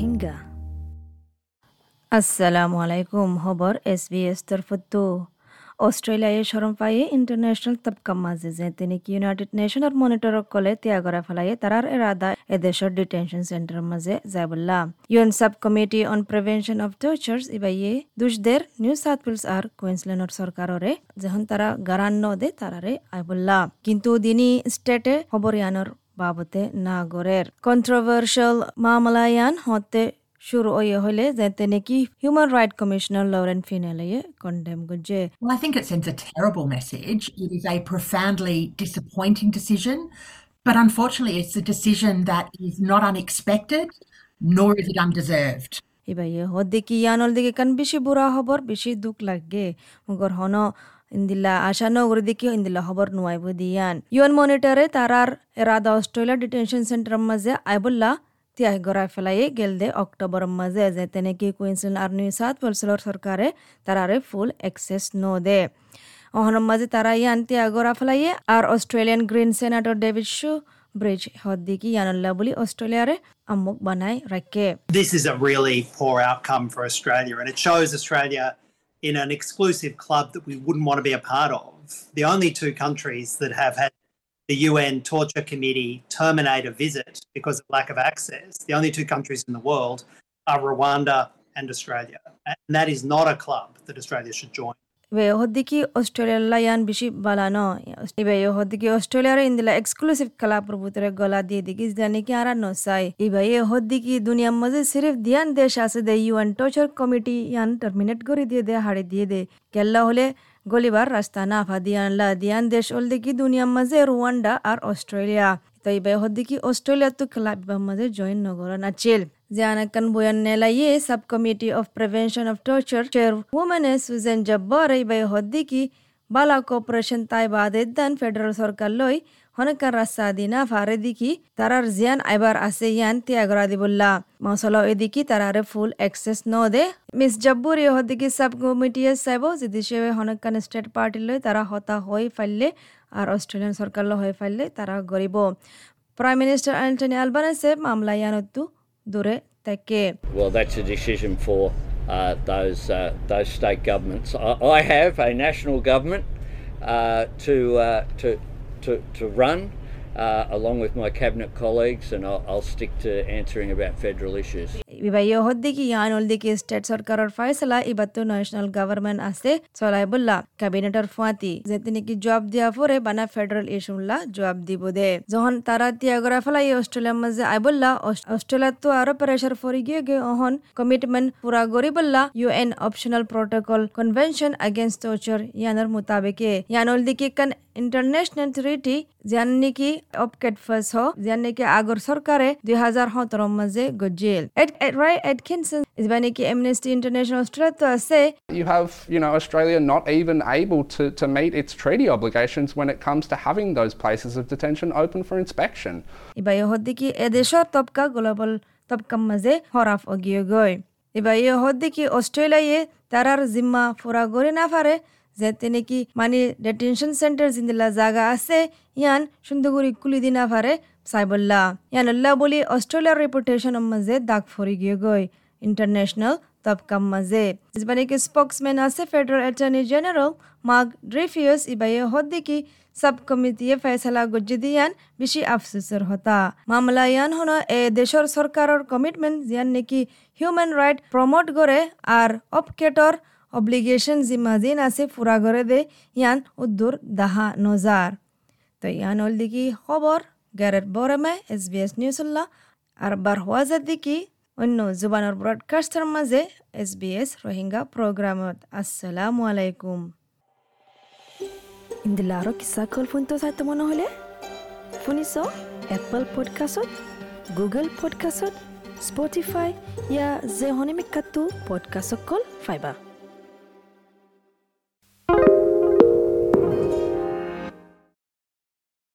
রোহিঙ্গা। আসসালামু আলাইকুম। খবর SBS তরফতো অস্ট্রেলিয়ায় শরম পায়ে ইন্টারন্যাশনাল তবকা মাঝে যে তিনি কি ইউনাইটেড নেশনের মনিটর কলে ত্যাগরা ফেলাইয়ে তারার এরাদা এদেশের ডিটেনশন সেন্টার মাঝে যাইবল্লা UN sub committee on prevention of tortures ইবাইয়ে দুষদের নিউ সাউথ ওয়েলস আর কুইন্সল্যান্ডর সরকাররে যখন তারা গারান্ন দে তারারে আইবল্লা কিন্তু দিনী স্টেটে খবরিয়ানোর বাবতে নাগরের কন্ট্রোভার্সিয়াল মামলায়ান হতে শুরু হইলে যাতে নাকি হিউম্যান রাইট কমিশনার লরেন ফিনেলে কন্ডেম করছে। Well, I think it sends a terrible message. It is a profoundly disappointing decision, but unfortunately it's a decision that is not unexpected, nor is it undeserved. ইবাইয়ে হদ্দিকি ইয়ানল দিকে কান বেশি বুড়া খবর বেশি দুঃখ লাগে মগর হন ইন্দিলা আশা নগরী দিকে ইন্দিলা খবর নুয়াইব দিয়ান ইউএন মনিটরে তারার এরাদা অস্ট্রেলিয়া ডিটেনশন সেন্টার মাঝে আইবুল্লা ত্যাগ গড়াই ফেলাই গেল দে অক্টোবর মাঝে যেতে নাকি কুইন্সল্যান্ড আর নিউ সাউথ ওয়েলসের সরকারে তারারে ফুল অ্যাক্সেস নো দে অহনম মাঝে তারা ইয়ান ত্যাগ গড়া ফেলাই আর Australian Green senator David Shoebridge হদ্দিকি ইয়ানল্লা বলি অস্ট্রেলিয়ারে আমুক বানাই রাখে। This is a really poor outcome for Australia, and it shows Australia in an exclusive club that we wouldn't want to be a part of. The only two countries that have had the UN Torture Committee terminate a visit because of lack of access, the only two countries in the world are Rwanda and Australia. And that is not a club that Australia should join. वे होद्दिकी Australia यान बिशी बालानो इबे यो होद्दिकी Australia रे इंदिला exclusive कला प्रभुत्व गला दिए दिगी जाने की आरा नोसाई इबे यो होद्दिकी दुनिया मजे सिर्फ ध्यान देश आसे दे यूएन टॉर्चर कमिटी यान टर्मिनेट करी दिए दे हाड़े दिए दे केल्ला होले गोलीबार रास्ता ना फा ध्यान देश ओल्दिकी दुनिया मजे रुवांडा और ऑस्ट्रेलिया तो इबे होद्दिकी ऑस्ट्रेलिया तो कला मजे जॉइन नगरा ना चिल Zianakan Boyanela Sub Committee of Prevention of Torture Chairwoman Susan Jabbar by Hoddiki Bala Cooperation Taibadedan Federal Circle Loy Honaka Rasadina Farediki Tarar Zian Ibar Aseyan Tiagradibulla Masolo Ediki Tarare full access no de Miss Jabburi Hoddiki Subcommittee Sabo Zidishe Honakan State Party Loy Tara Hota Hoi File আর Australian Circle Hoi File Tara Goribo Prime Minister Anthony Albanese Mamlayanottu Dure Take. Well, that's a decision for those state governments. I have a national government to run along with my cabinet colleagues, and I'll stick to answering about federal issues. Ibayo hoddiki yan oldiki state sarkarar faisala ibattu national government ase solaibulla cabinetor fuati jetini ki job dia pore bana federal issue la job dibode johon tara tiagora falai australia maze aibulla australia to aro pressure fori ge ohon commitment pura goribulla UN optional protocol convention against torture yanar mutabike yan oldiki kan international treaty janni ki opket fas ho janni ki agor sarkare 2017 maze gojel Ray Atkinson is baniki Amnesty International Australia to say you have Australia not even able to meet its treaty obligations when it comes to having those places of detention open for inspection. Ibayo hoddiki edeshor topka global topka maze horaf ogiyogoy ibayo hoddiki Australia tarar zimma pura gore na pare যেতে নাকি মানে detention centre জিন্দিলা জায়গা আছে ইয়ান সুন্দরগুড়ি কুলি দিনা পারে সাইবল্লা ইয়ান আল্লাহ বলি অস্ট্রেলিয়ার রেপুটেশন মাঝে দাগ ফরি গিয়ে গই ইন্টারন্যাশনাল তবকাম মাঝে মানে কি স্পোকসম্যান আছে federal attorney general Mark Dreyfus ইবাইয়ে হদ্দিকি সাব কমিটিয়ে ফয়সালা গজ্জি দিয়ান বেশি আফসোসের হতা মামলা ইয়ান হন এ দেশের সরকারের কমিটমেন্ট জিয়ান নাকি হিউম্যান রাইট প্রমোট করে আর অপকেটর obligation zimmadin ase pura gore de yan uddur daha nozar to yan oldiki khobor garet borame SBS Newslla ar barhwaza diki onno zubanor broadcaster maze SBS Rohingya programot assalamu alaikum indilaro kisa kol punto saite mono hole funiso Apple Podcastot Google Podcastot Spotify ya ze honimikatu podcast kol fiber